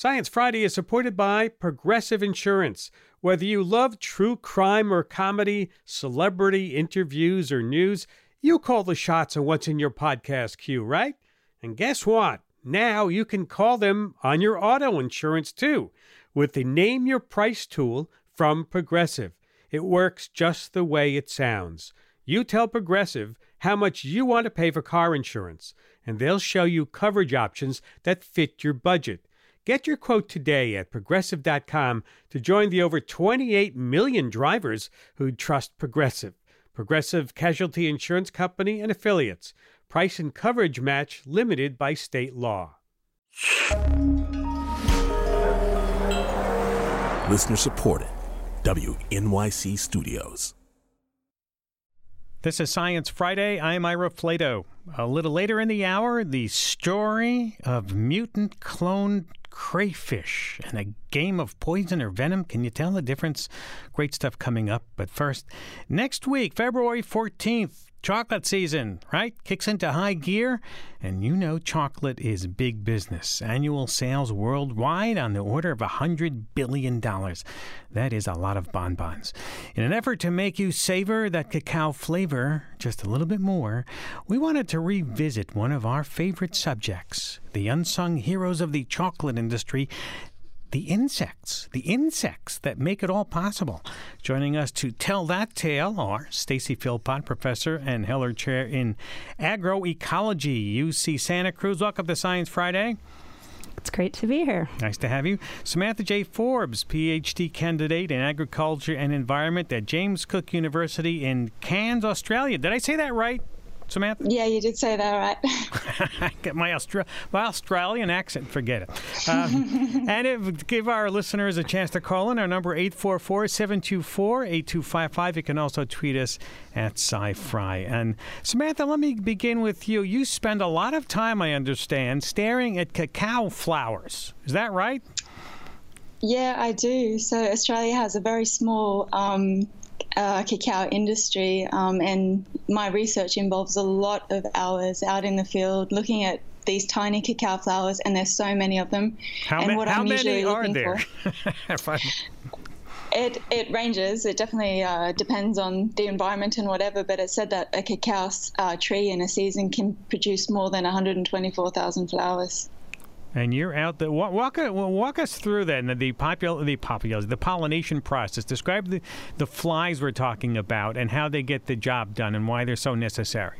Science Friday is supported by Progressive Insurance. Whether you love true crime or comedy, celebrity interviews or news, you call the shots on what's in your podcast queue, right? And guess what? Now you can call them on your auto insurance too with the Name Your Price tool from Progressive. It works just the way it sounds. You tell Progressive how much you want to pay for car insurance, and they'll show you coverage options that fit your budget. Get your quote today at Progressive.com to join the over 28 million drivers who trust Progressive. Progressive Casualty Insurance Company and Affiliates. Price and coverage match limited by state law. Listener supported. WNYC Studios. This is Science Friday. I'm Ira Flato. A little later in the hour, the story of mutant cloned crayfish and a game of poison or venom. Can you tell the difference? Great stuff coming up. But first, next week, February 14th, chocolate season, right? Kicks into high gear. And you know chocolate is big business. Annual sales worldwide on the order of $100 billion. That is a lot of bonbons. In an effort to make you savor that cacao flavor just a little bit more, we wanted to revisit one of our favorite subjects, the unsung heroes of the chocolate industry, the insects that make it all possible. Joining us to tell that tale are Stacy Philpott, professor and Heller Chair in Agroecology, UC Santa Cruz. Welcome to Science Friday. It's great to be here. Nice to have you. Samantha J. Forbes, PhD candidate in agriculture and environment at James Cook University in Cairns, Australia. Did I say that right, Samantha? Yeah, you did say that right. I get my Australian accent, forget it. And give our listeners a chance to call in. Our number 844-724-8255. You can also tweet us at SciFri. And Samantha, let me begin with you. You spend a lot of time, I understand, staring at cacao flowers. Is that right? Yeah, I do. So Australia has a very small cacao industry, and my research involves a lot of hours out in the field looking at these tiny cacao flowers, and there's so many of them. How many are there? It ranges. It definitely depends on the environment and whatever, but it's said that a cacao tree in a season can produce more than 124,000 flowers. And you're out there. Walk us through that, and the pollination process. Describe the flies we're talking about and how they get the job done and why they're so necessary.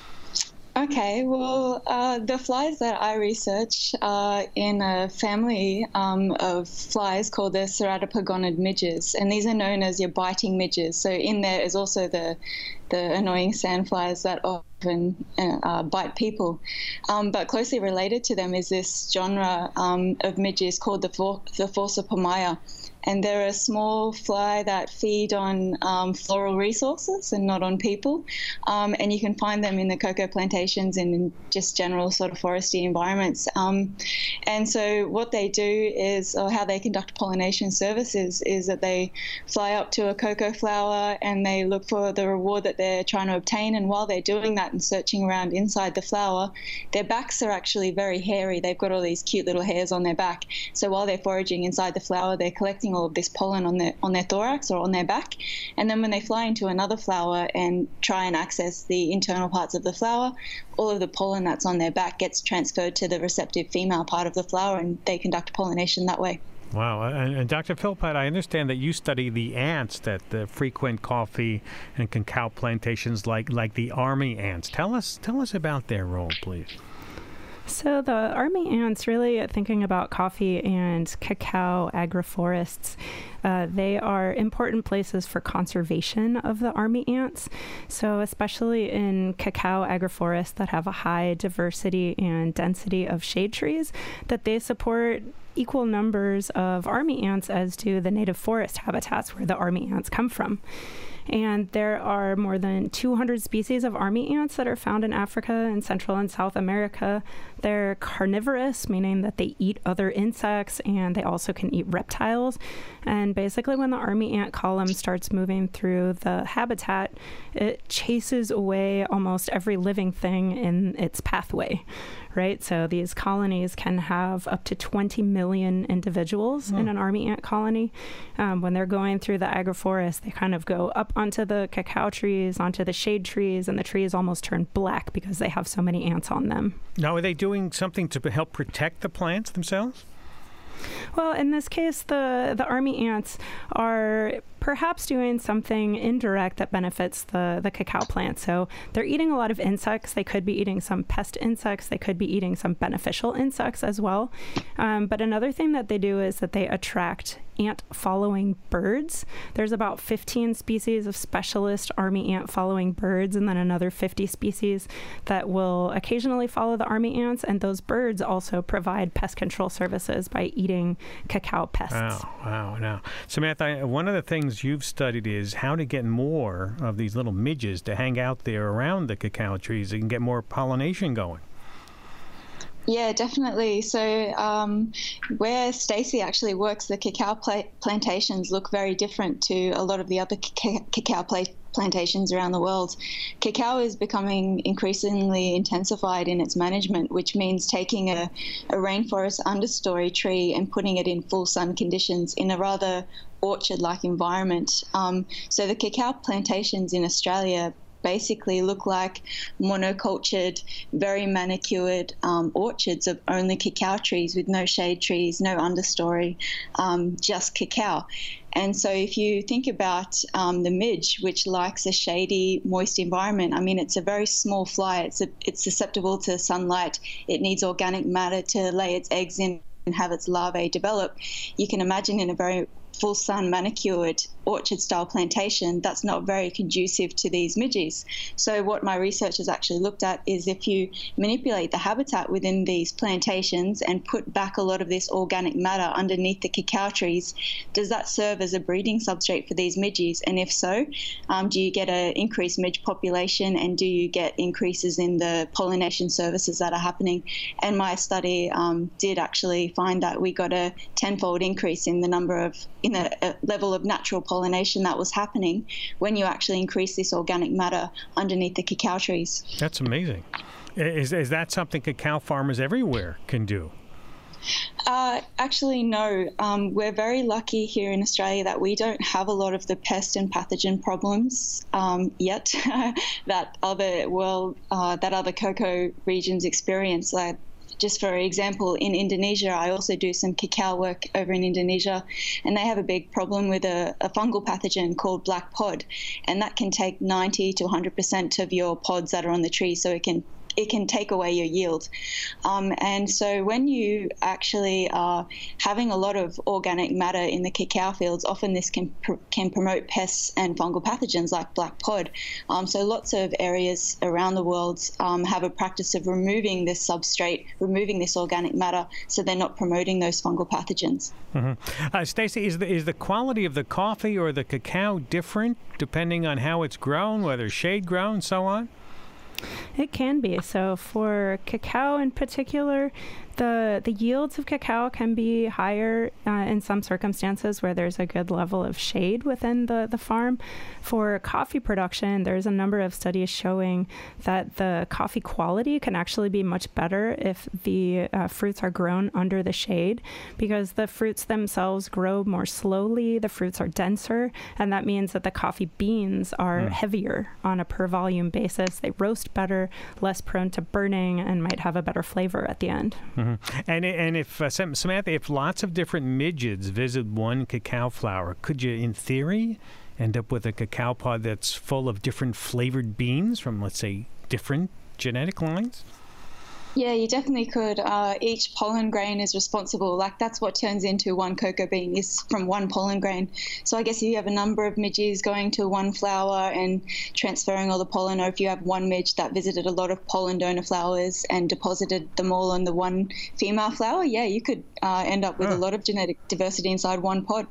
Okay, well, the flies that I research are in a family of flies called the Ceratopogonid midges, and these are known as your biting midges. So in there is also the annoying sandflies that often bite people. But closely related to them is this genre of midges called the Forcipomia. And they're a small fly that feed on floral resources and not on people. And you can find them in the cocoa plantations and in just general sort of foresty environments. And so what they do is, or how they conduct pollination services, is that they fly up to a cocoa flower and they look for the reward that they're trying to obtain. And while they're doing that and searching around inside the flower, their backs are actually very hairy. They've got all these cute little hairs on their back. So while they're foraging inside the flower, they're collecting all of this pollen on their thorax or on their back, and then when they fly into another flower and try and access the internal parts of the flower, all of the pollen that's on their back gets transferred to the receptive female part of the flower, and they conduct pollination that way. Wow. And Dr. Philpott, I understand that you study the ants that frequent coffee and cacao plantations like the army ants. Tell us about their role, please. So the army ants, really thinking about coffee and cacao agroforests, they are important places for conservation of the army ants. So especially in cacao agroforests that have a high diversity and density of shade trees, that they support equal numbers of army ants as do the native forest habitats where the army ants come from. And there are more than 200 species of army ants that are found in Africa and Central and South America. They're carnivorous, meaning that they eat other insects, and they also can eat reptiles. And And basically when the army ant column starts moving through the habitat, it chases away almost every living thing in its pathway, right? So these colonies can have up to 20 million individuals in an army ant colony. When they're going through the agroforest, they kind of go up onto the cacao trees, onto the shade trees, and the trees almost turn black because they have so many ants on them. Now, are they doing something to help protect the plants themselves? Well, in this case, the army ants are perhaps doing something indirect that benefits the cacao plant. So they're eating a lot of insects. They could be eating some pest insects. They could be eating some beneficial insects as well. But another thing that they do is that they attract ant-following birds. There's about 15 species of specialist army ant-following birds, and then another 50 species that will occasionally follow the army ants. And those birds also provide pest control services by eating cacao pests. Wow. Now, Samantha, one of the things you've studied is how to get more of these little midges to hang out there around the cacao trees and get more pollination going. Yeah, definitely. So where Stacey actually works, the cacao plantations look very different to a lot of the other cacao plantations around the world. Cacao is becoming increasingly intensified in its management, which means taking a rainforest understory tree and putting it in full sun conditions in a rather orchard-like environment. So the cacao plantations in Australia basically look like monocultured, very manicured orchards of only cacao trees with no shade trees, no understory, just cacao. And so if you think about the midge, which likes a shady, moist environment, I mean, it's a very small fly. It's susceptible to sunlight. It needs organic matter to lay its eggs in and have its larvae develop. You can imagine in a very full sun manicured orchard style plantation, that's not very conducive to these midges. So what my research has actually looked at is if you manipulate the habitat within these plantations and put back a lot of this organic matter underneath the cacao trees, does that serve as a breeding substrate for these midges? And if so, do you get an increased midge population, and do you get increases in the pollination services that are happening? And my study did actually find that we got a tenfold increase in the level of natural pollination that was happening when you actually increase this organic matter underneath the cacao trees. That's amazing. Is that something cacao farmers everywhere can do? Actually, no. We're very lucky here in Australia that we don't have a lot of the pest and pathogen problems yet that other cocoa regions experience. Like, just for example, in Indonesia, I also do some cacao work over in Indonesia, and they have a big problem with a fungal pathogen called black pod, and that can take 90 to 100% of your pods that are on the tree, so it can take away your yield. And so when you actually are having a lot of organic matter in the cacao fields, often this can promote pests and fungal pathogens like black pod. So lots of areas around the world have a practice of removing this substrate, removing this organic matter, so they're not promoting those fungal pathogens. Mm-hmm. Stacey, is the quality of the coffee or the cacao different depending on how it's grown, whether shade grown, so on? It can be. So for cacao in particular, the yields of cacao can be higher in some circumstances where there's a good level of shade within the farm. For coffee production, there's a number of studies showing that the coffee quality can actually be much better if the fruits are grown under the shade, because the fruits themselves grow more slowly, the fruits are denser, and that means that the coffee beans are heavier on a per volume basis. They roast better, less prone to burning, and might have a better flavor at the end. Mm-hmm. And if, Samantha, if lots of different midges visit one cacao flower, could you, in theory, end up with a cacao pod that's full of different flavored beans from, let's say, different genetic lines? Yeah, you definitely could. Each pollen grain is responsible. Like, that's what turns into one cocoa bean, is from one pollen grain. So I guess if you have a number of midges going to one flower and transferring all the pollen, or if you have one midge that visited a lot of pollen donor flowers and deposited them all on the one female flower, yeah, you could end up with a lot of genetic diversity inside one pod.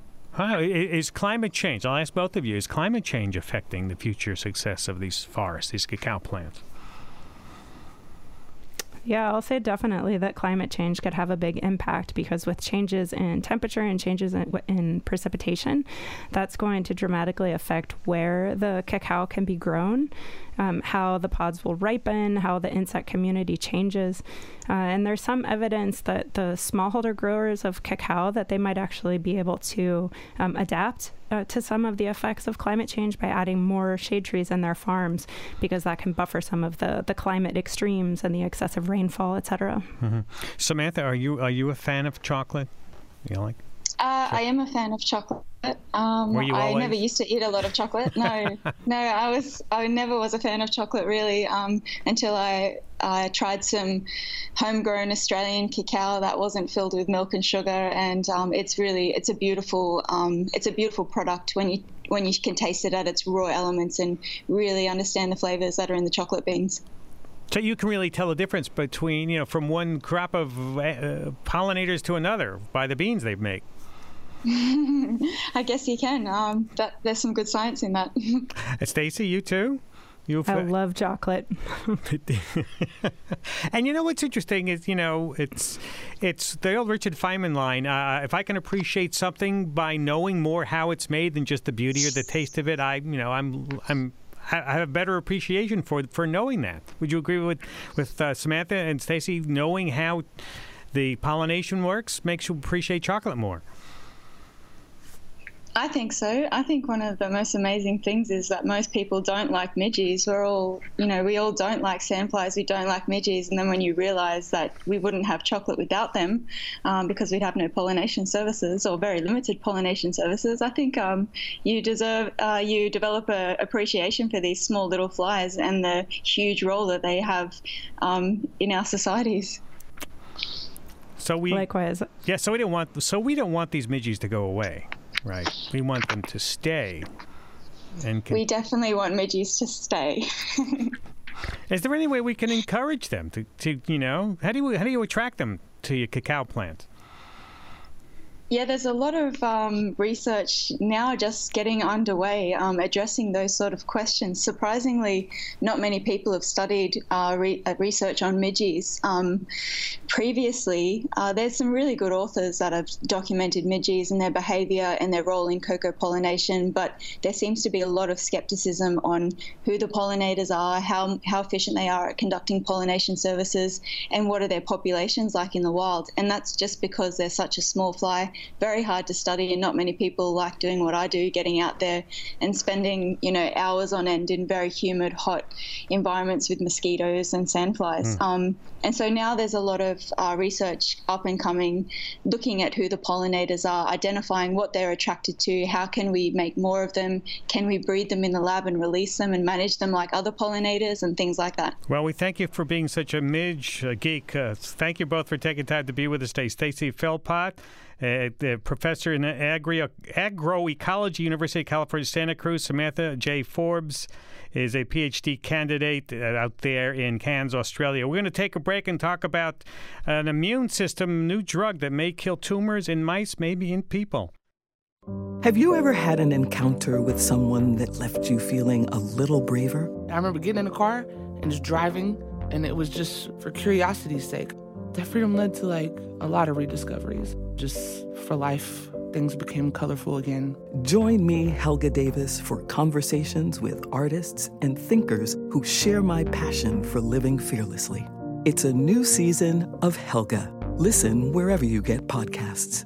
Is climate change, I'll ask both of you, is climate change affecting the future success of these forests, these cacao plants? Yeah, I'll say definitely that climate change could have a big impact, because with changes in temperature and changes in precipitation, that's going to dramatically affect where the cacao can be grown, how the pods will ripen, how the insect community changes. And there's some evidence that the smallholder growers of cacao, that they might actually be able to adapt to some of the effects of climate change by adding more shade trees in their farms, because that can buffer some of the climate extremes and the excessive rainfall, et cetera. Mm-hmm. Samantha, are you a fan of chocolate? You like? I am a fan of chocolate. I never used to eat a lot of chocolate. No, I never was a fan of chocolate really until I tried some homegrown Australian cacao that wasn't filled with milk and sugar, and it's a beautiful product when you can taste it at its raw elements and really understand the flavors that are in the chocolate beans. So you can really tell the difference between, from one crop of pollinators to another by the beans they make. I guess you can. There's some good science in that. Stacey, you too? I love chocolate. And what's interesting is, it's the old Richard Feynman line. If I can appreciate something by knowing more how it's made than just the beauty or the taste of it, I have a better appreciation for knowing that. Would you agree with Samantha and Stacey? Knowing how the pollination works makes you appreciate chocolate more. I think so. I think one of the most amazing things is that most people don't like midges. We all don't like sandflies. We don't like midges. And then when you realize that we wouldn't have chocolate without them, because we'd have no pollination services or very limited pollination services, I think you develop a appreciation for these small little flies and the huge role that they have in our societies. Likewise. Yeah. So we don't want these midges to go away. Right. We want them to stay. We definitely want midges to stay. Is there any way we can encourage them to how do you attract them to your cacao plant? Yeah, there's a lot of research now just getting underway addressing those sort of questions. Surprisingly, not many people have studied research on midges. Previously, there's some really good authors that have documented midges and their behavior and their role in cocoa pollination, but there seems to be a lot of skepticism on who the pollinators are, how efficient they are at conducting pollination services, and what are their populations like in the wild. And that's just because they're such a small fly, very hard to study, and not many people like doing what I do, getting out there and spending hours on end in very humid, hot environments with mosquitoes and sandflies. And so now there's a lot of research up and coming, looking at who the pollinators are, identifying what they're attracted to, how can we make more of them, can we breed them in the lab and release them and manage them like other pollinators and things like that. Well, we thank you for being such a midge geek. Thank you both for taking time to be with us today. Stacey Philpott, professor in agroecology, University of California, Santa Cruz. Samantha J. Forbes is a PhD candidate out there in Cairns, Australia. We're going to take a break and talk about an immune system new drug that may kill tumors in mice, maybe in people. Have you ever had an encounter with someone that left you feeling a little braver? I remember getting in the car and just driving, and it was just for curiosity's sake. That freedom led to a lot of rediscoveries. Just for life, things became colorful again. Join me, Helga Davis, for conversations with artists and thinkers who share my passion for living fearlessly. It's a new season of Helga. Listen wherever you get podcasts.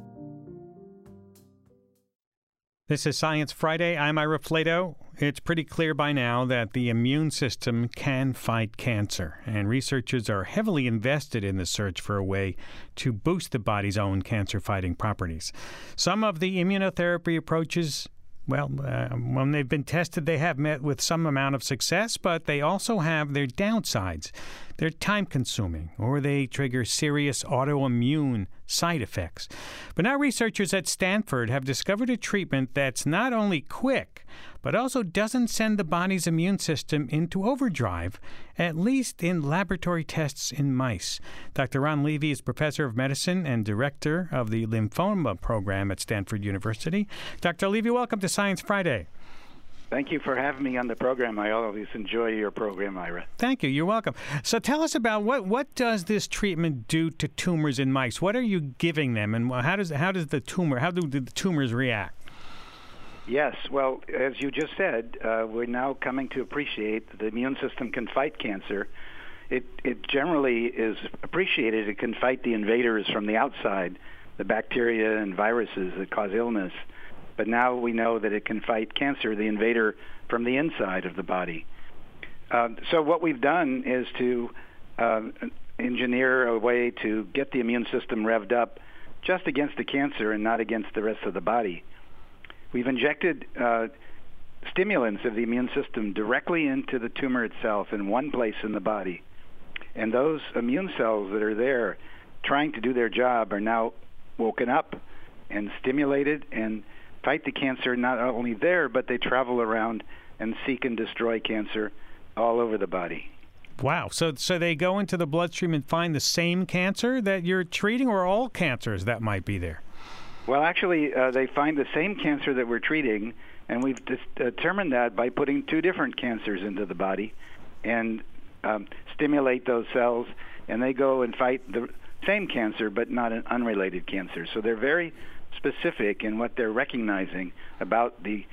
This is Science Friday. I'm Ira Flato. It's pretty clear by now that the immune system can fight cancer, and researchers are heavily invested in the search for a way to boost the body's own cancer-fighting properties. Some of the immunotherapy approaches, when they've been tested, they have met with some amount of success, but they also have their downsides. They're time-consuming, or they trigger serious autoimmune side effects. But now researchers at Stanford have discovered a treatment that's not only quick, but also doesn't send the body's immune system into overdrive, at least in laboratory tests in mice. Dr. Ron Levy is professor of medicine and director of the lymphoma program at Stanford University. Dr. Levy, welcome to Science Friday. Thank you for having me on the program. I always enjoy your program, Ira. Thank you. You're welcome. So tell us about what does this treatment do to tumors in mice? What are you giving them, and how do the tumors react? Yes, well, as you just said, we're now coming to appreciate that the immune system can fight cancer. It generally is appreciated. It can fight the invaders from the outside, the bacteria and viruses that cause illness. But now we know that it can fight cancer, the invader, from the inside of the body. So what we've done is to engineer a way to get the immune system revved up just against the cancer and not against the rest of the body. We've injected stimulants of the immune system directly into the tumor itself in one place in the body. And those immune cells that are there trying to do their job are now woken up and stimulated and fight the cancer not only there, but they travel around and seek and destroy cancer all over the body. Wow. So they go into the bloodstream and find the same cancer that you're treating, or all cancers that might be there? Well, actually, they find the same cancer that we're treating, and we've determined that by putting two different cancers into the body and stimulate those cells, and they go and fight the same cancer but not an unrelated cancer. So they're very specific in what they're recognizing about the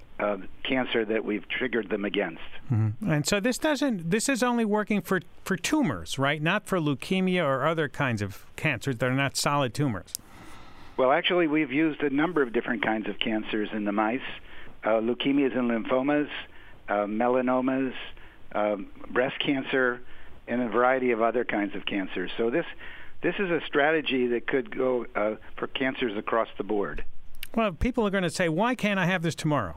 cancer that we've triggered them against. Mm-hmm. And so this is only working for tumors, right? Not for leukemia or other kinds of cancers that are not solid tumors. Well, actually, we've used a number of different kinds of cancers in the mice, leukemias and lymphomas, melanomas, breast cancer, and a variety of other kinds of cancers. So this is a strategy that could go for cancers across the board. Well, people are going to say, why can't I have this tomorrow?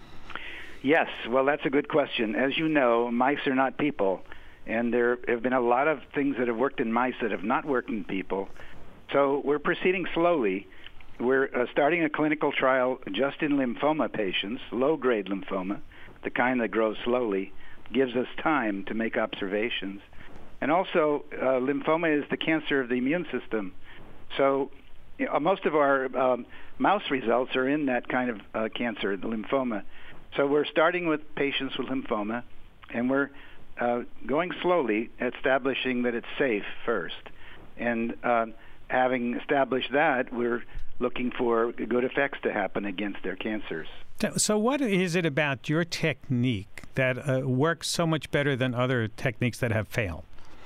Yes, well, that's a good question. As you know, mice are not people, and there have been a lot of things that have worked in mice that have not worked in people. So we're proceeding slowly. We're starting a clinical trial just in lymphoma patients, low-grade lymphoma, the kind that grows slowly, gives us time to make observations. And also, lymphoma is the cancer of the immune system. So most of our mouse results are in that kind of cancer, the lymphoma. So we're starting with patients with lymphoma, and we're going slowly, establishing that it's safe first. And having established that, we're looking for good effects to happen against their cancers. So what is it about your technique that works so much better than other techniques that have failed?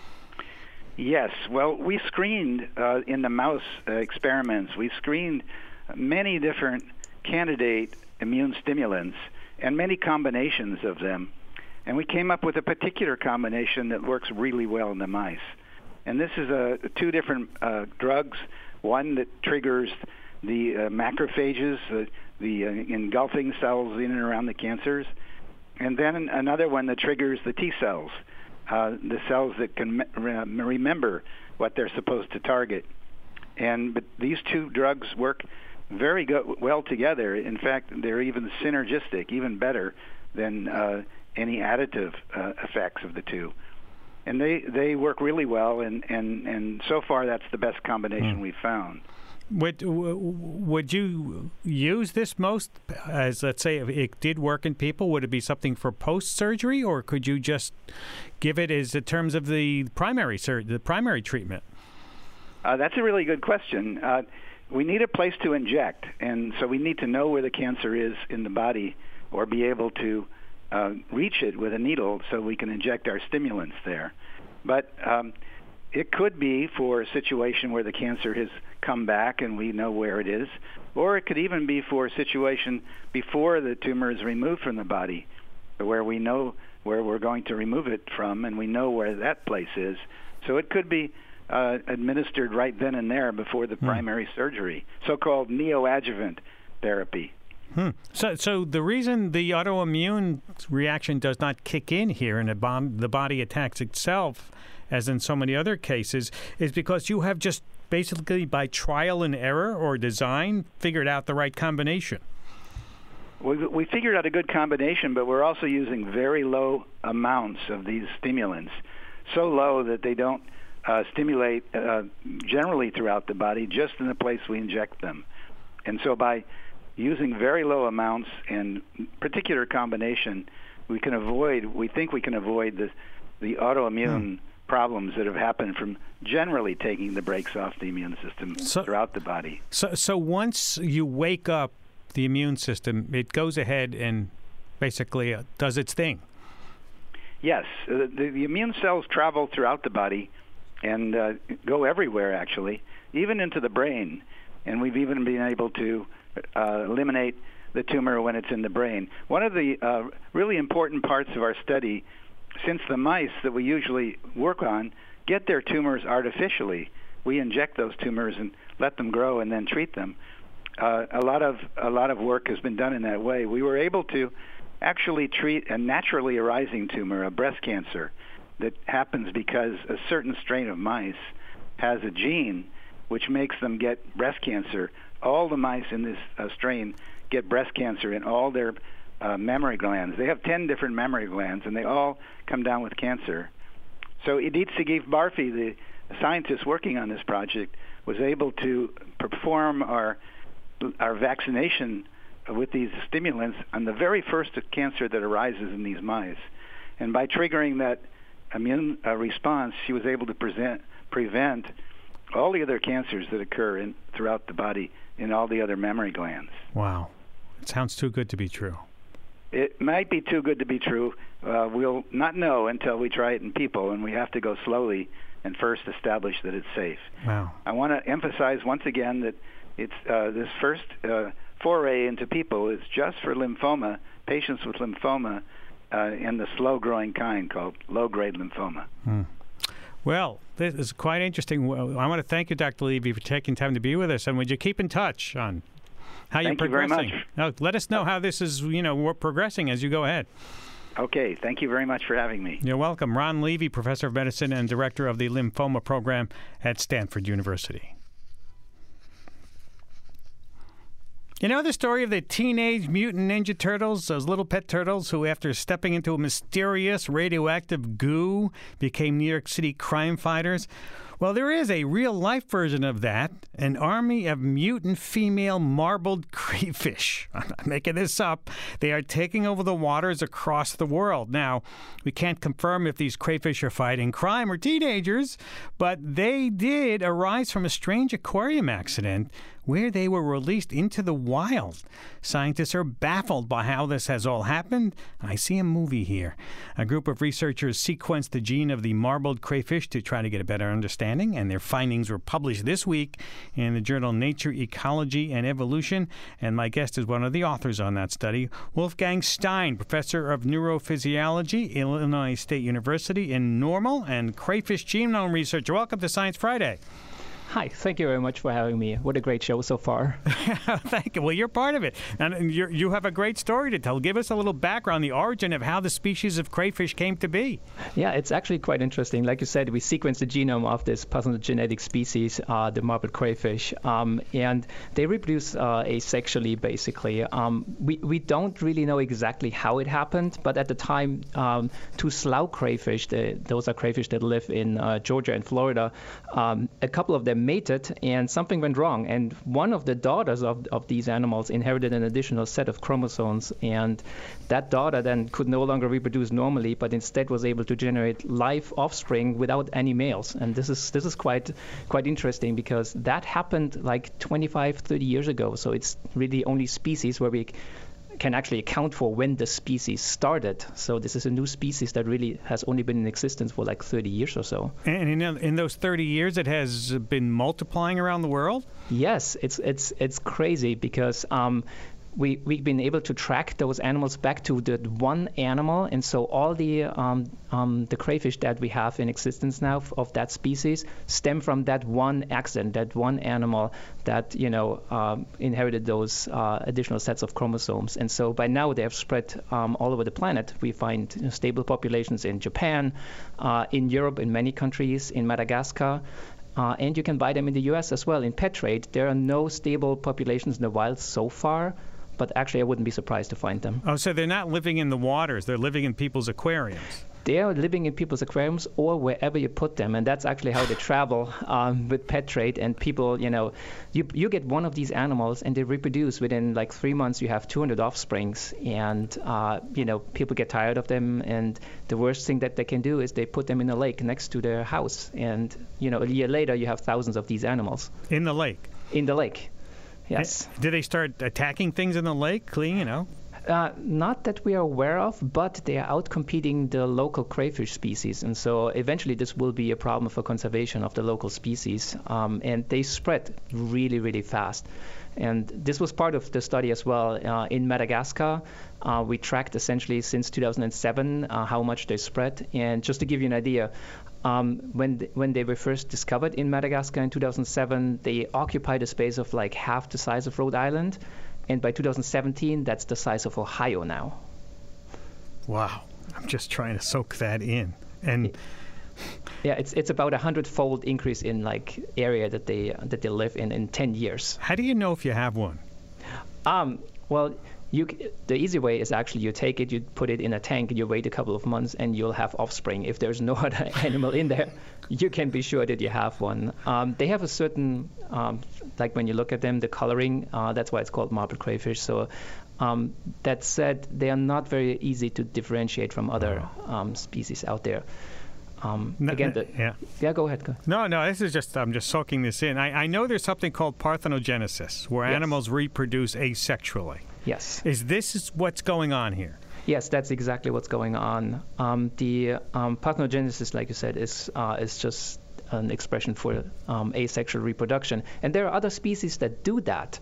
Yes. Well, we screened in the mouse experiments, we screened many different candidate immune stimulants and many combinations of them. And we came up with a particular combination that works really well in the mice. And this is two different drugs, one that triggers the macrophages, the engulfing cells in and around the cancers, and then another one that triggers the T cells, the cells that can remember what they're supposed to target. But these two drugs work very well together. In fact, they're even synergistic, even better than any additive effects of the two. And they work really well, and so far that's the best combination we've found. Would you use this most as, let's say, if it did work in people, would it be something for post-surgery, or could you just give it as in terms of the primary treatment? That's a really good question. We need a place to inject, and so we need to know where the cancer is in the body or be able to reach it with a needle so we can inject our stimulants there. But it could be for a situation where the cancer has come back and we know where it is, or it could even be for a situation before the tumor is removed from the body, where we know where we're going to remove it from and we know where that place is. So it could be administered right then and there before the primary surgery, so-called neoadjuvant therapy. So the reason the autoimmune reaction does not kick in here and the body attacks itself, as in so many other cases, is because you have just basically by trial and error or design figured out the right combination. We figured out a good combination, but we're also using very low amounts of these stimulants, so low that they don't stimulate generally throughout the body, just in the place we inject them. And so by using very low amounts and particular combination, we think we can avoid the autoimmune problems that have happened from generally taking the brakes off the immune system throughout the body. So once you wake up the immune system, it goes ahead and basically does its thing. Yes, the immune cells travel throughout the body and go everywhere, actually, even into the brain. And we've even been able to eliminate the tumor when it's in the brain. One of the really important parts of our study, since the mice that we usually work on get their tumors artificially, we inject those tumors and let them grow and then treat them. A lot of work has been done in that way. We were able to actually treat a naturally arising tumor, a breast cancer, that happens because a certain strain of mice has a gene which makes them get breast cancer. All the mice in this strain get breast cancer in all their mammary glands. They have 10 different mammary glands, and they all come down with cancer. So Idit Segev Barfi, the scientist working on this project, was able to perform our vaccination with these stimulants on the very first cancer that arises in these mice. And by triggering that immune response, she was able to prevent all the other cancers that occur throughout the body in all the other mammary glands. Wow. It sounds too good to be true. It might be too good to be true. We'll not know until we try it in people, and we have to go slowly and first establish that it's safe. Wow. I want to emphasize once again that it's this first foray into people is just for lymphoma, patients with lymphoma in the slow-growing kind called low-grade lymphoma. Well, this is quite interesting. I want to thank you, Dr. Levy, for taking time to be with us. And would you keep in touch on how you're progressing? Thank you very much. Now, let us know how this is, we're progressing as you go ahead. Okay. Thank you very much for having me. You're welcome. Ron Levy, professor of medicine and director of the lymphoma program at Stanford University. You know the story of the Teenage Mutant Ninja Turtles, those little pet turtles who, after stepping into a mysterious radioactive goo, became New York City crime fighters? Well, there is a real-life version of that, an army of mutant female marbled crayfish. I'm not making this up. They are taking over the waters across the world. Now, we can't confirm if these crayfish are fighting crime or teenagers, but they did arise from a strange aquarium accident where they were released into the wild. Scientists are baffled by how this has all happened. I see a movie here. A group of researchers sequenced the gene of the marbled crayfish to try to get a better understanding, and their findings were published this week in the journal Nature, Ecology, and Evolution. And my guest is one of the authors on that study, Wolfgang Stein, professor of neurophysiology, Illinois State University in Normal, and crayfish genome researcher. Welcome to Science Friday. Hi, thank you very much for having me. What a great show so far. Thank you. Well, you're part of it. And you have a great story to tell. Give us a little background, the origin of how the species of crayfish came to be. Yeah, it's actually quite interesting. Like you said, we sequenced the genome of this parthenogenetic species, the marbled crayfish, and they reproduce asexually, basically. We don't really know exactly how it happened, but at the time, two slough crayfish, those are crayfish that live in Georgia and Florida, a couple of them mated and something went wrong, and one of the daughters of these animals inherited an additional set of chromosomes, and that daughter then could no longer reproduce normally, but instead was able to generate live offspring without any males. And this is quite interesting because that happened like 25-30 years ago, so it's really the only species where we can actually account for when the species started. So this is a new species that really has only been in existence for like 30 years or so. And in those 30 years, it has been multiplying around the world? Yes, it's crazy because we've been able to track those animals back to the one animal, and so all the crayfish that we have in existence now of that species stem from that one accident, that one animal that inherited those additional sets of chromosomes. And so by now they have spread all over the planet. We find stable populations in Japan, in Europe, in many countries, in Madagascar. And you can buy them in the U.S. as well. In pet trade, there are no stable populations in the wild so far, but actually I wouldn't be surprised to find them. Oh, so they're not living in the waters. They're living in people's aquariums. They are living in people's aquariums or wherever you put them, and that's actually how they travel with pet trade. And people, you get one of these animals, and they reproduce within like 3 months. You have 200 offsprings, and people get tired of them. And the worst thing that they can do is they put them in a lake next to their house, and a year later you have thousands of these animals in the lake. In the lake, yes. Did they start attacking things in the lake? Not that we are aware of, but they are outcompeting the local crayfish species. And so eventually this will be a problem for conservation of the local species. And they spread really, really fast. And this was part of the study as well. In Madagascar, we tracked essentially since 2007 how much they spread. And just to give you an idea, when they were first discovered in Madagascar in 2007, they occupied a space of like half the size of Rhode Island. And by 2017, that's the size of Ohio now. Wow. I'm just trying to soak that in. And yeah, it's about 100-fold increase in like area that they live in 10 years. How do you know if you have one? Well, the easy way is actually you take it, you put it in a tank, and you wait a couple of months, and you'll have offspring. If there's no other animal in there, you can be sure that you have one. They have a certain, like when you look at them, the coloring, that's why it's called marbled crayfish. So that said, they are not very easy to differentiate from other species out there. Go ahead. No, this is just, I'm just soaking this in. I know there's something called parthenogenesis, where animals reproduce asexually. Yes. Is this what's going on here? Yes, that's exactly what's going on. The parthenogenesis, like you said, is just an expression for asexual reproduction. And there are other species that do that.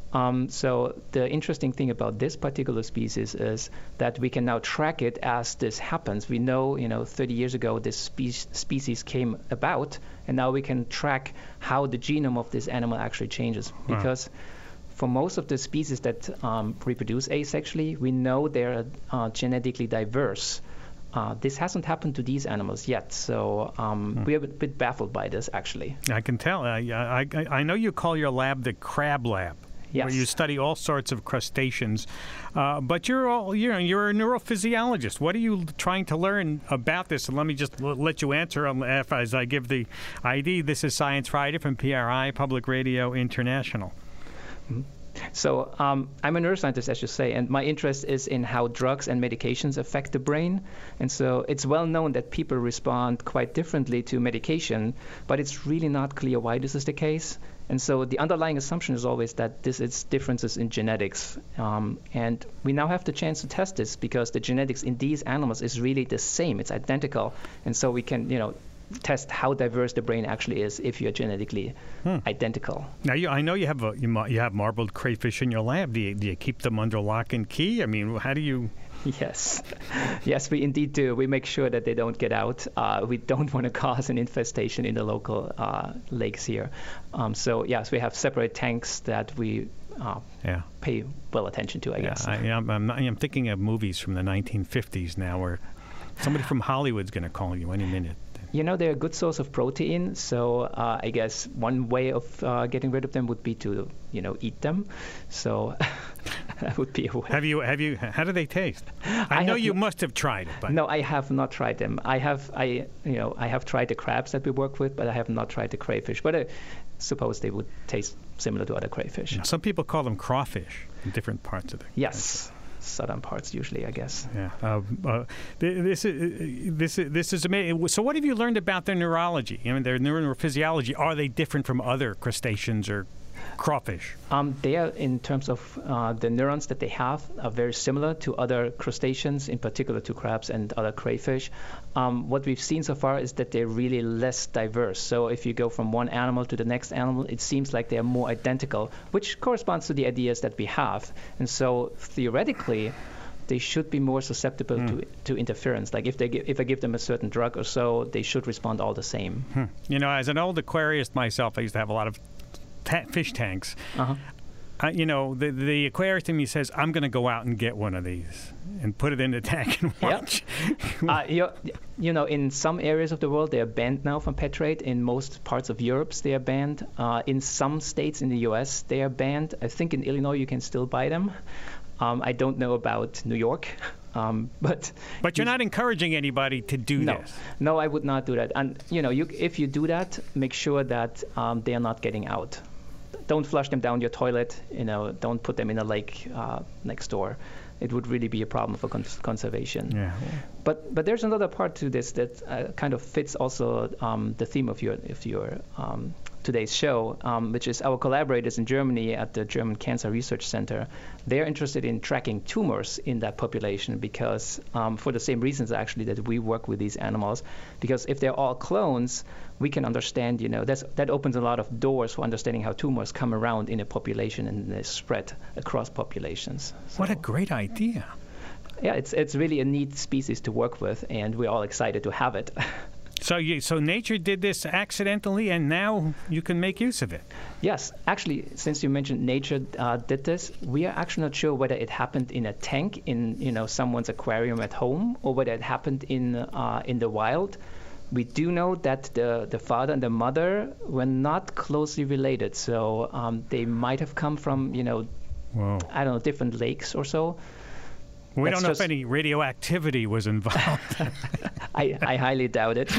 So the interesting thing about this particular species is that we can now track it as this happens. We know, 30 years ago this species came about, and now we can track how the genome of this animal actually changes. Because for most of the species that reproduce asexually, we know they're genetically diverse. This hasn't happened to these animals yet, so we're a bit baffled by this, actually. I can tell. I know you call your lab the Crab Lab. Yes. Where you study all sorts of crustaceans, but you're a neurophysiologist. What are you trying to learn about this? And let me just let you answer as I give the ID. This is Science Friday from PRI, Public Radio International. Mm-hmm. So I'm a neuroscientist, as you say, and my interest is in how drugs and medications affect the brain. And so it's well known that people respond quite differently to medication, but it's really not clear why this is the case. And so the underlying assumption is always that this is differences in genetics. And we now have the chance to test this because the genetics in these animals is really the same. It's identical. And so we can, test how diverse the brain actually is if you're genetically identical. Now, I know you have marbled crayfish in your lab. Do you keep them under lock and key? I mean, how do you... Yes, we indeed do. We make sure that they don't get out. We don't want to cause an infestation in the local lakes here. So yes, we have separate tanks that we pay well attention to, I guess. I'm thinking of movies from the 1950s now where somebody from Hollywood's going to call you any minute. They're a good source of protein, so I guess one way of getting rid of them would be to, eat them. So that would be a way. Have you? How do they taste? I know you must have tried it, but no, I have not tried them. I have tried the crabs that we work with, but I have not tried the crayfish. But I suppose they would taste similar to other crayfish. Some people call them crawfish in different parts of the Yes. Southern parts usually, I guess. Yeah. This is amazing. So what have you learned about their neurology? Their neurophysiology. Are they different from other crustaceans or crawfish? They are, in terms of the neurons that they have, are very similar to other crustaceans, in particular to crabs and other crayfish. What we've seen so far is that they're really less diverse. So if you go from one animal to the next animal, it seems like they're more identical, which corresponds to the ideas that we have. And so theoretically, they should be more susceptible to interference. Like if I give them a certain drug or so, they should respond all the same. As an old aquarist myself, I used to have a lot of fish tanks. The aquarist in me says, I'm going to go out and get one of these and put it in the tank and watch. In some areas of the world, they are banned now from pet trade. In most parts of Europe, they are banned. In some states in the U.S., they are banned. I think in Illinois, you can still buy them. I don't know about New York. But you're not encouraging anybody to do this. No, I would not do that. And if you do that, make sure that they are not getting out. Don't flush them down your toilet. Don't put them in a lake next door. It would really be a problem for conservation. Yeah. But there's another part to this that kind of fits also the theme of your today's show, which is our collaborators in Germany at the German Cancer Research Center. They're interested in tracking tumors in that population because for the same reasons actually that we work with these animals. Because if they're all clones, we can understand, that opens a lot of doors for understanding how tumors come around in a population and they spread across populations. So, what a great idea. Yeah, it's really a neat species to work with, and we're all excited to have it. So nature did this accidentally, and now you can make use of it. Yes, actually, since you mentioned nature did this, we are actually not sure whether it happened in a tank in someone's aquarium at home or whether it happened in the wild. We do know that the father and the mother were not closely related, so they might have come from I don't know, different lakes or so. We don't know if any radioactivity was involved. I highly doubt it.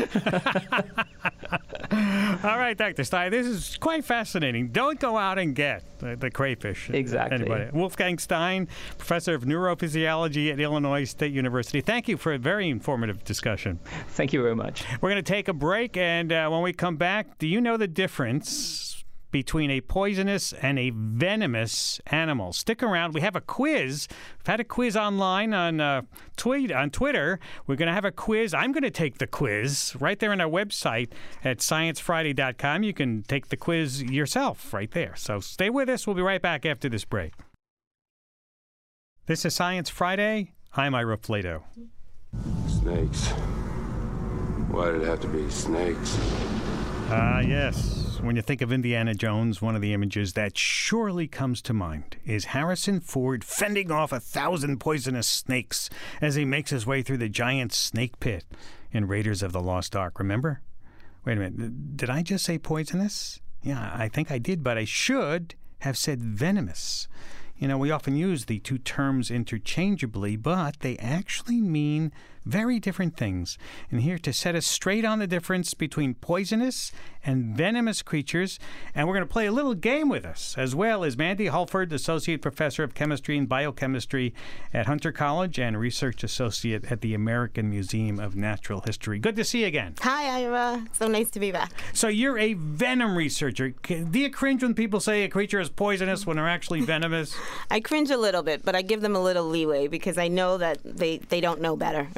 All right, Dr. Stein, this is quite fascinating. Don't go out and get the crayfish. Exactly. Anybody. Wolfgang Stein, professor of neurophysiology at Illinois State University. Thank you for a very informative discussion. Thank you very much. We're going to take a break, and when we come back, do you know the difference between a poisonous and a venomous animal? Stick around. We have a quiz. We've had a quiz online on Twitter. We're going to have a quiz. I'm going to take the quiz right there on our website at sciencefriday.com. You can take the quiz yourself right there. So stay with us. We'll be right back after this break. This is Science Friday. I'm Ira Flato. Snakes. Why did it have to be snakes? Yes. When you think of Indiana Jones, one of the images that surely comes to mind is Harrison Ford fending off 1,000 poisonous snakes as he makes his way through the giant snake pit in Raiders of the Lost Ark. Remember? Wait a minute. Did I just say poisonous? Yeah, I think I did, but I should have said venomous. We often use the two terms interchangeably, but they actually mean very different things. And here to set us straight on the difference between poisonous and venomous creatures, and we're going to play a little game with us, as well as Mandy Hulford, Associate Professor of Chemistry and Biochemistry at Hunter College and Research Associate at the American Museum of Natural History. Good to see you again. Hi, Ira. So nice to be back. So you're a venom researcher. Do you cringe when people say a creature is poisonous when they're actually venomous? I cringe a little bit, but I give them a little leeway because I know that they don't know better.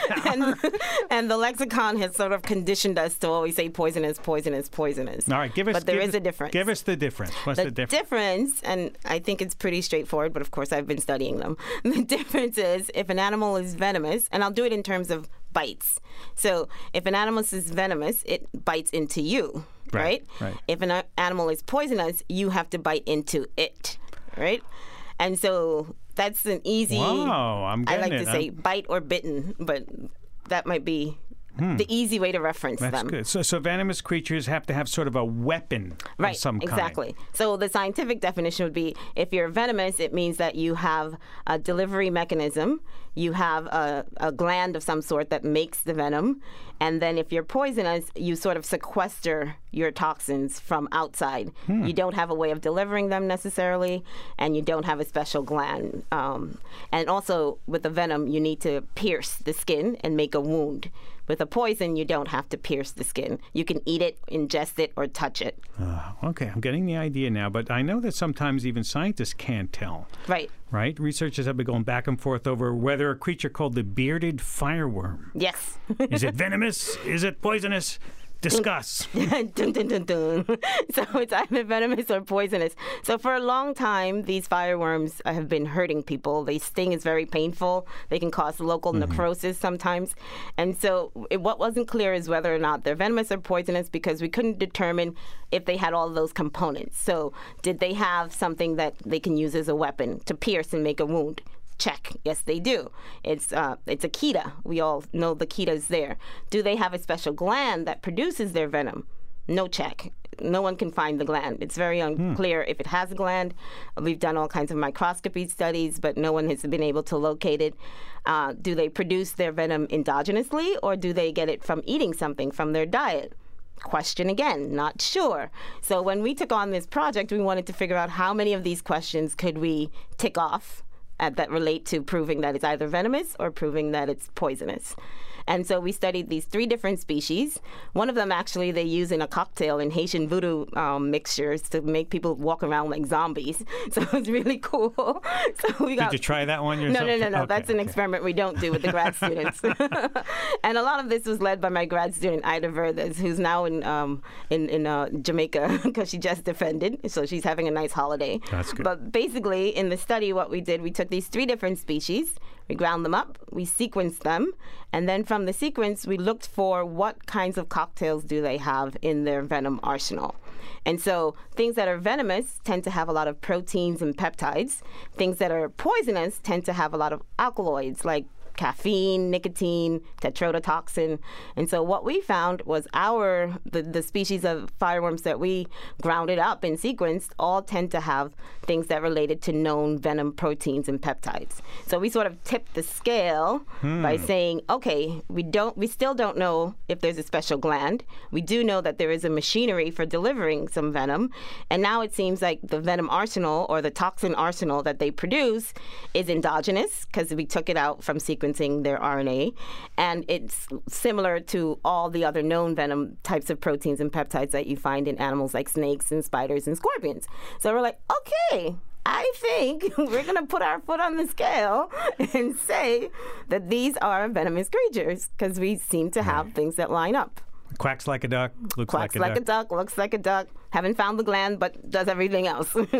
and the lexicon has sort of conditioned us to always say poisonous, poisonous, poisonous. All right, but there is a difference. Give us the difference. What's the difference? The difference, and I think it's pretty straightforward, but of course I've been studying them. The difference is if an animal is venomous, and I'll do it in terms of bites. So if an animal is venomous, it bites into you, right? If an animal is poisonous, you have to bite into it, right? And so that's an easy, I'm getting I like to say bite or bitten, but that might be the easy way to reference them. That's good. So venomous creatures have to have sort of a weapon of some kind. Exactly. So the scientific definition would be if you're venomous, it means that you have a delivery mechanism, you have a gland of some sort that makes the venom, and then if you're poisonous, you sort of sequester your toxins from outside. You don't have a way of delivering them necessarily, and you don't have a special gland. And also with the venom, you need to pierce the skin and make a wound. With a poison, you don't have to pierce the skin. You can eat it, ingest it, or touch it. Okay, I'm getting the idea now, but I know that sometimes even scientists can't tell. Right. Researchers have been going back and forth over whether a creature called the bearded fireworm. Yes. Is it venomous? Is it poisonous? Discuss. Dun, dun, dun, dun. So it's either venomous or poisonous. So for a long time, these fireworms have been hurting people. They sting is very painful. They can cause local necrosis sometimes. And so what wasn't clear is whether or not they're venomous or poisonous because we couldn't determine if they had all of those components. So did they have something that they can use as a weapon to pierce and make a wound? Check. Yes, they do. It's a cheetah. We all know the cheetah is there. Do they have a special gland that produces their venom? No check. no one can find the gland. It's very unclear if it has a gland. We've done all kinds of microscopy studies, but no one has been able to locate it. Do they produce their venom endogenously, or do they get it from eating something from their diet? Question again, not sure. So when we took on this project, we wanted to figure out how many of these questions could we tick off that relate to proving that it's either venomous or proving that it's poisonous. And so we studied these 3 different species. One of them, actually, they use in a cocktail in Haitian voodoo mixtures to make people walk around like zombies. So it was really cool. So we got. Did you try that one yourself? No. Okay, That's an experiment we don't do with the grad students. And a lot of this was led by my grad student, Ida Verdes, who's now in Jamaica because she just defended. So she's having a nice holiday. That's good. But basically, in the study, what we did, we took these 3 different species. We ground them up, we sequenced them, and then from the sequence, we looked for what kinds of cocktails do they have in their venom arsenal. And so things that are venomous tend to have a lot of proteins and peptides. Things that are poisonous tend to have a lot of alkaloids like caffeine, nicotine, tetrodotoxin. And so what we found was the species of fireworms that we grounded up and sequenced all tend to have things that related to known venom proteins and peptides. So we sort of tipped the scale by saying, okay, we still don't know if there's a special gland. We do know that there is a machinery for delivering some venom. And now it seems like the venom arsenal or the toxin arsenal that they produce is endogenous because we took it out from sequencing their RNA, and it's similar to all the other known venom types of proteins and peptides that you find in animals like snakes and spiders and scorpions. So we're like, okay, I think we're going to put our foot on the scale and say that these are venomous creatures because we seem to have things that line up. Quacks like a duck, looks Quacks like a duck. Looks like a duck. Haven't found the gland, but does everything else. All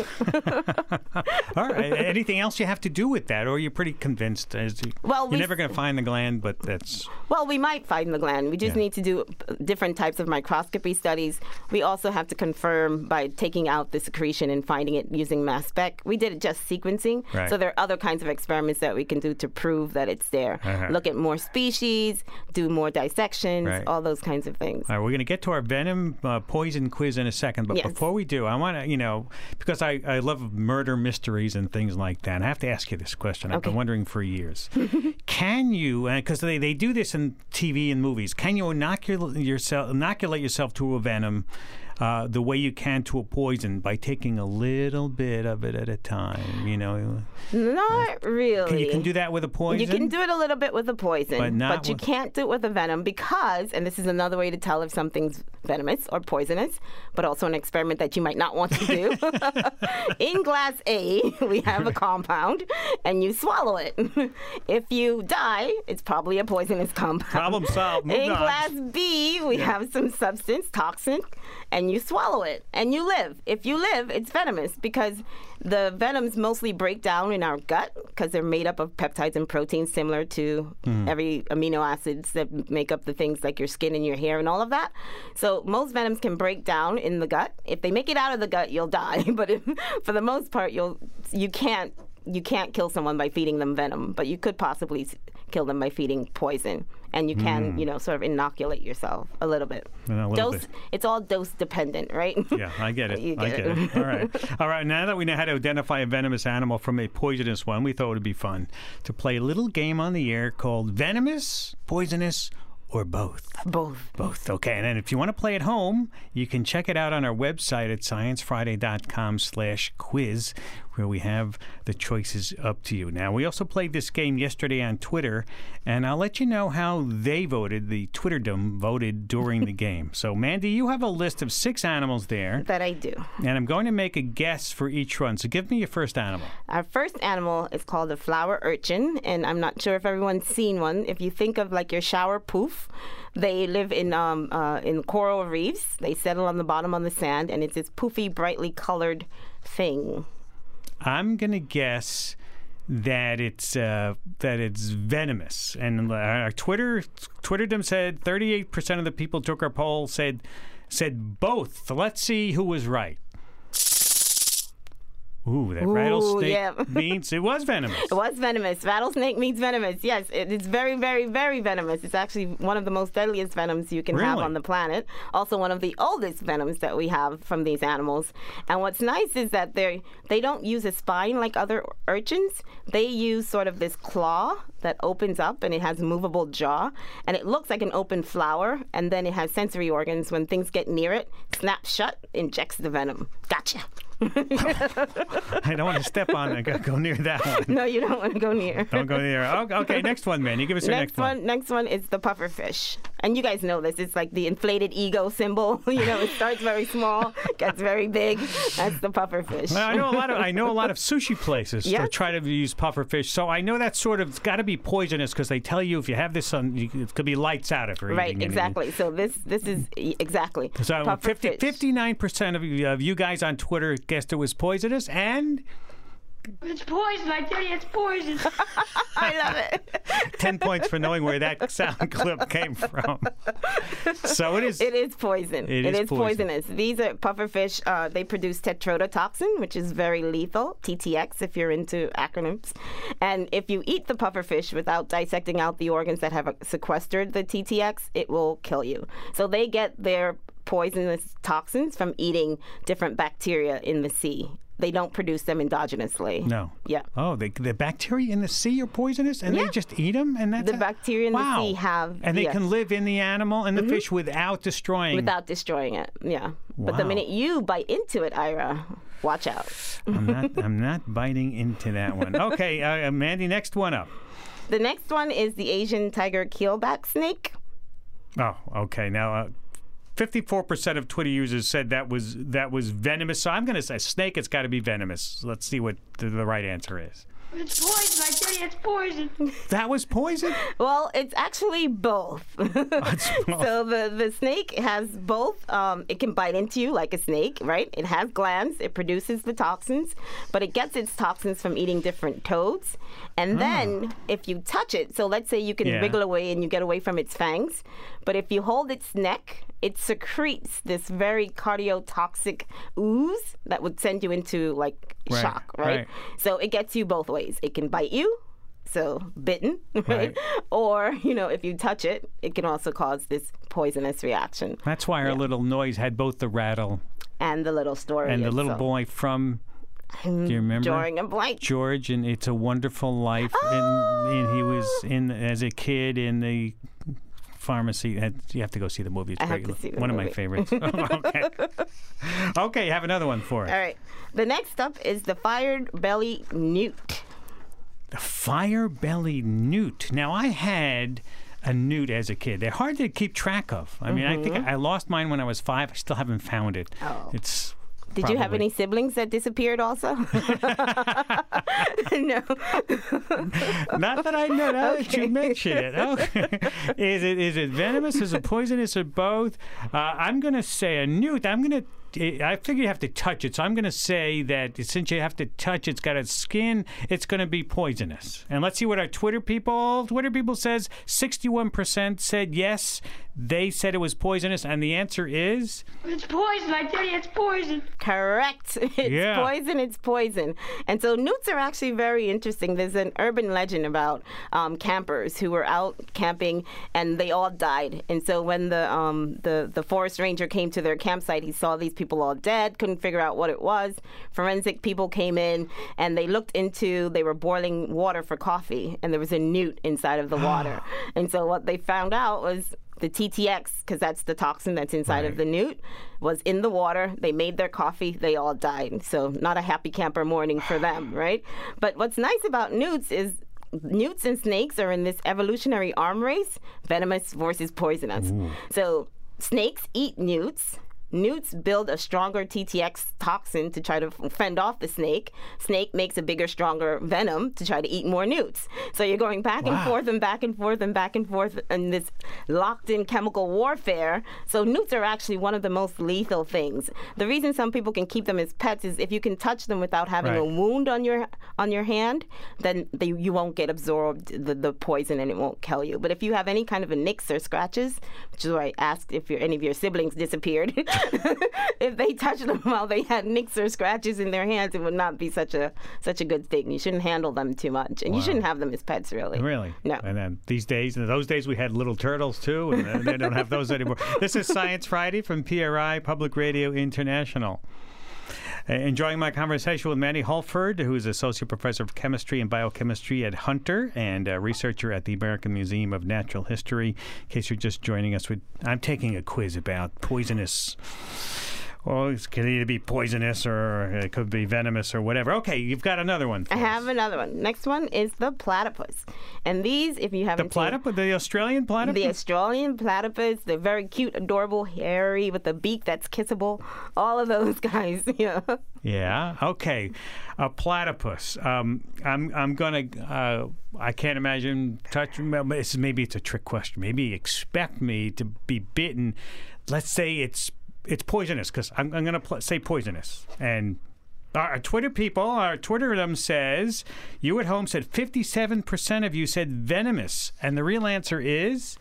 right. Anything else you have to do with that, or you're pretty convinced? You're never going to find the gland, but that's... Well, we might find the gland. We just need to do different types of microscopy studies. We also have to confirm by taking out the secretion and finding it using mass spec. We did it just sequencing. Right. So there are other kinds of experiments that we can do to prove that it's there. Look at more species, do more dissections, all those kinds of things. All right, we're going to get to our venom poison quiz in a second, but before we do, I want to, because I love murder mysteries and things like that, and I have to ask you this question. I've been wondering for years. Can you, because they do this in TV and movies, can you inoculate yourself to a venom the way you can to a poison by taking a little bit of it at a time, Not really. You can do that with a poison? You can do it a little bit with a poison, but you can't do it with a venom because, and this is another way to tell if something's venomous or poisonous, but also an experiment that you might not want to do. In glass A, we have a compound, and you swallow it. If you die, it's probably a poisonous compound. Problem solved. In glass B, we have some substance, toxin, and you swallow it, and you live. If you live, it's venomous because the venoms mostly break down in our gut because they're made up of peptides and proteins similar to every amino acids that make up the things like your skin and your hair and all of that. So most venoms can break down in the gut. If they make it out of the gut, you'll die. But for the most part, you can't kill someone by feeding them venom, but you could possibly kill them by feeding poison. And you can, sort of inoculate yourself a little bit. It's all dose dependent, right? Yeah, I get it. I get it. All right. Now that we know how to identify a venomous animal from a poisonous one, we thought it would be fun to play a little game on the air called Venomous, Poisonous, or Both? Both. Okay. And then if you want to play at home, you can check it out on our website at sciencefriday.com/quiz, where we have the choices up to you. Now, we also played this game yesterday on Twitter, and I'll let you know how they voted, the Twitterdom voted during the game. So, Mandy, you have a list of 6 animals there. That I do. And I'm going to make a guess for each one. So give me your first animal. Our first animal is called a flower urchin, and I'm not sure if everyone's seen one. If you think of like your shower poof, they live in coral reefs. They settle on the bottom on the sand, and it's this poofy, brightly colored thing. I'm going to guess that it's venomous. And our Twitterdom said 38% of the people took our poll said both. So let's see who was right. Ooh, that rattlesnake means it was venomous. It was venomous. Rattlesnake means venomous. Yes, it's very, very, very venomous. It's actually one of the most deadliest venoms you can have on the planet. Also one of the oldest venoms that we have from these animals. And what's nice is that they don't use a spine like other urchins. They use sort of this claw that opens up, and it has a movable jaw. And it looks like an open flower, and then it has sensory organs. When things get near it, snaps shut, injects the venom. Gotcha. I don't want to step on it. Go near that one. No, you don't want to go near. Don't go near. Okay, next one, Mandy. Give us your next one. Next one is the pufferfish. And you guys know this. It's like the inflated ego symbol. It starts very small, gets very big. That's the pufferfish. Well, I know a lot of sushi places that try to use pufferfish. So I know that's sort of, it's got to be poisonous because they tell you if you have this on, it could be lights out if you're eating anything. Exactly. So this is exactly. So 59% of you guys on Twitter guessed it was poisonous, and it's poison. I tell you, it's poison. I love it. 10 points for knowing where that sound clip came from. So it is. It is poison. It is poisonous. These are pufferfish. They produce tetrodotoxin, which is very lethal. TTX, if you're into acronyms. And if you eat the pufferfish without dissecting out the organs that have sequestered the TTX, it will kill you. So they get their poisonous toxins from eating different bacteria in the sea. They don't produce them endogenously. No. Yeah. Oh, the bacteria in the sea are poisonous, and they just eat them, and that's the bacteria in the sea have, and they can live in the animal and the fish without destroying. Without destroying it. Yeah. Wow. But the minute you bite into it, Ira, watch out. I'm not biting into that one. Okay, Mandy, next one up. The next one is the Asian tiger keelback snake. Oh, okay. Now. 54% of Twitter users said that was venomous. So I'm going to say snake. It's got to be venomous. Let's see what the right answer is. It's poison. I tell you, it's poison. That was poison? Well, it's actually both. So the snake has both. It can bite into you like a snake, right? It has glands. It produces the toxins, but it gets its toxins from eating different toads. And then if you touch it, so let's say you can wriggle away and you get away from its fangs, but if you hold its neck, it secretes this very cardiotoxic ooze that would send you into shock, right? So it gets you both ways. It can bite you, so bitten, right? Or, if you touch it, it can also cause this poisonous reaction. That's why our little noise had both the rattle and the little story. And the little boy from, do you remember? Drawing a blank. George, and It's a Wonderful Life. Oh! And he was as a kid in the pharmacy. You have to go see the movie. It's I have to see the one movie. Of my favorites. Okay, have another one for us. All right. The next up is the fire-belly newt. The fire-bellied newt. Now, I had a newt as a kid. They're hard to keep track of. I mean, I think I lost mine when I was 5. I still haven't found it. Oh. It's Did you have any siblings that disappeared also? No. Not that I know. Now that you mention it. Okay. Is it venomous? Is it poisonous? Or both? I'm going to say a newt. I figure you have to touch it, so I'm going to say that since you have to touch it's got a skin, it's going to be poisonous. And let's see what our Twitter people says. 61% said yes, they said it was poisonous, and the answer is? It's poison. I tell you, it's poison. Correct. It's poison. And so newts are actually very interesting. There's an urban legend about campers who were out camping, and they all died. And so when the forest ranger came to their campsite, he saw these people all dead, couldn't figure out what it was. Forensic people came in, and they were boiling water for coffee, and there was a newt inside of the water. And so what they found out was the TTX, because that's the toxin that's inside of the newt, was in the water. They made their coffee. They all died. So not a happy camper morning for them, right? But what's nice about newts is newts and snakes are in this evolutionary arm race, venomous versus poisonous. Ooh. So snakes eat newts. Newts build a stronger TTX toxin to try to fend off the snake. Snake makes a bigger, stronger venom to try to eat more newts. So you're going back and forth and back and forth and back and forth in this locked-in chemical warfare. So newts are actually one of the most lethal things. The reason some people can keep them as pets is if you can touch them without having a wound on your hand, then you won't get absorbed the poison and it won't kill you. But if you have any kind of a nicks or scratches, which is why I asked if any of your siblings disappeared, if they touched them while they had nicks or scratches in their hands, it would not be such a good thing. You shouldn't handle them too much, and you shouldn't have them as pets, really. Really? No. And then in those days, we had little turtles too, and they don't have those anymore. This is Science Friday from PRI Public Radio International. Enjoying my conversation with Mandy Holford, who is Associate Professor of Chemistry and Biochemistry at Hunter and a researcher at the American Museum of Natural History. In case you're just joining us, I'm taking a quiz about poisonous. Well, it could either be poisonous or it could be venomous or whatever. Okay, you've got another one. I have another one. Next one is the platypus. And these, if you haven't seen... The Australian platypus? The Australian platypus. They're very cute, adorable, hairy, with a beak that's kissable. All of those guys, yeah. Yeah, okay. A platypus. I'm going to... I can't imagine touching... Maybe it's a trick question. Maybe expect me to be bitten. Let's say it's poisonous, because I'm going to say poisonous. And our Twitter people, our Twitter says, you at home said 57% of you said venomous. And the real answer is...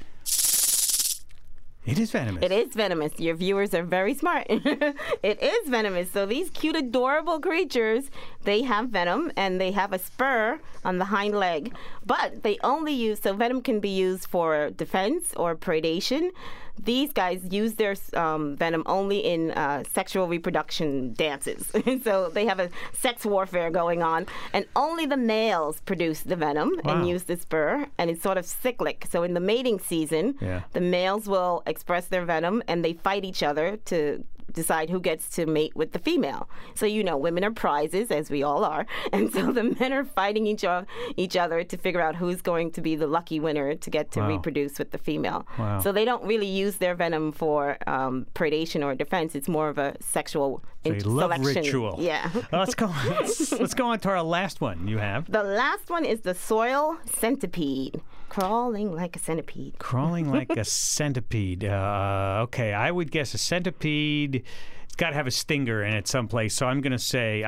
It is venomous. It is venomous. Your viewers are very smart. It is venomous. So these cute, adorable creatures, they have venom, and they have a spur on the hind leg. But they only so venom can be used for defense or predation. These guys use their venom only in sexual reproduction dances. So they have a sex warfare going on, and only the males produce the venom and use the spur, and it's sort of cyclic. So in the mating season, the males will express their venom, and they fight each other to decide who gets to mate with the female. So, women are prizes, as we all are, and so the men are fighting each other to figure out who's going to be the lucky winner to get to reproduce with the female. Wow. So they don't really use their venom for predation or defense. It's more of a sexual love selection. Ritual. Yeah. Let's go on to our last one. You have? The last one is the soil centipede. Crawling like a centipede. Crawling like a centipede. Okay, I would guess a centipede. It's got to have a stinger in it someplace. So I'm going to say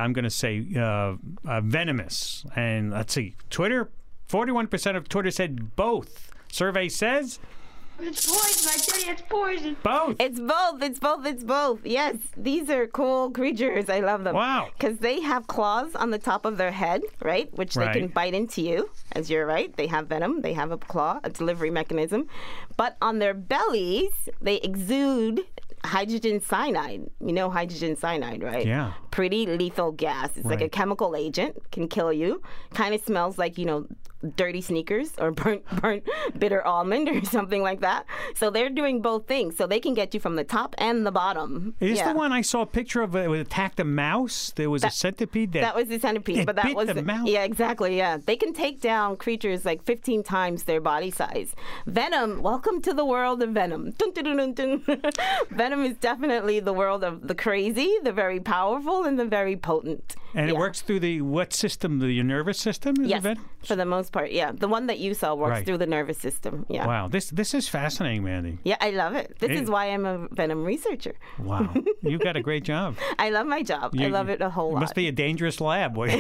venomous. And let's see, Twitter. 41% of Twitter said both. Survey says. It's poison. I tell you, it's poison. Both. It's both. It's both. It's both. Yes, these are cool creatures. I love them. Wow. Because they have claws on the top of their head, right? Which they can bite into you, as you're right. They have venom. They have a claw, a delivery mechanism. But on their bellies, they exude hydrogen cyanide. You know hydrogen cyanide, right? Yeah. Pretty lethal gas. It's like a chemical agent, can kill you. Kind of smells like, dirty sneakers or burnt bitter almond or something like that. So they're doing both things. So they can get you from the top and the bottom. Is this the one I saw a picture of? It attacked a mouse. There was a centipede. That was the centipede. But that was the mouse. Yeah, exactly. Yeah. They can take down creatures like 15 times their body size. Venom, welcome to the world of venom. Dun, dun, dun, dun, dun. Venom is definitely the world of the crazy, the very powerful, and the very potent. And it works through what system? Your nervous system? Yes, for the most part, yeah. The one that you saw works through the nervous system, yeah. Wow, this is fascinating, Mandy. Yeah, I love it. This is why I'm a venom researcher. Wow, you've got a great job. I love my job. I love it a whole lot. It must be a dangerous lab. We're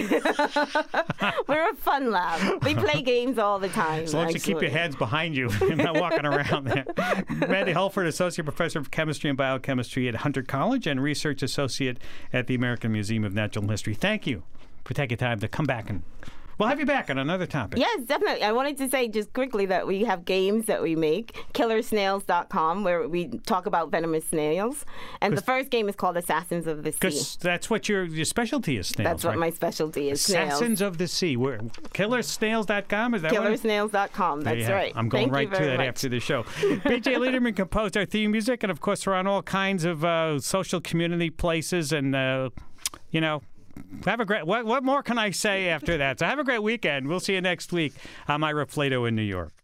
a fun lab. We play games all the time. As long as you keep your hands behind you and not walking around there. Mandy Holford, Associate Professor of Chemistry and Biochemistry at Hunter College and Research Associate at the American Museum of Natural History. Thank you for taking time to come back, and we'll have you back on another topic. Yes, definitely. I wanted to say just quickly that we have games that we make, killersnails.com, where we talk about venomous snails. And the first game is called Assassins of the Sea. Because that's what your specialty is, snails. That's what my specialty is, snails. Assassins of the Sea. Killersnails.com, is that Killersnails.com, that's right. I'm going right to that after the show. B.J. Lederman composed our theme music, and of course we're on all kinds of social community places, and, have a great... What more can I say after that? So have a great weekend. We'll see you next week. I'm Ira Flato in New York.